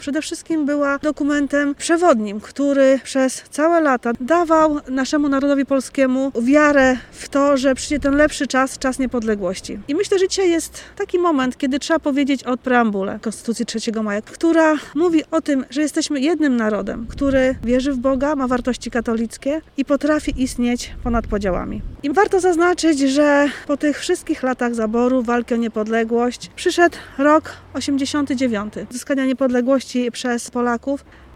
Przede wszystkim była dokumentem przewodnim, który przez całe lata dawał naszemu narodowi polskiemu wiarę w to, że przyjdzie ten lepszy czas, czas niepodległości. I myślę, że dzisiaj jest taki moment, kiedy trzeba powiedzieć o preambule Konstytucji 3 maja, która mówi o tym, że jesteśmy jednym narodem, który wierzy w Boga, ma wartości katolickie i potrafi istnieć ponad podziałami. I warto zaznaczyć, że po tych wszystkich latach zaboru, walki o niepodległość, przyszedł rok 89, uzyskania niepodległości przez Polaków,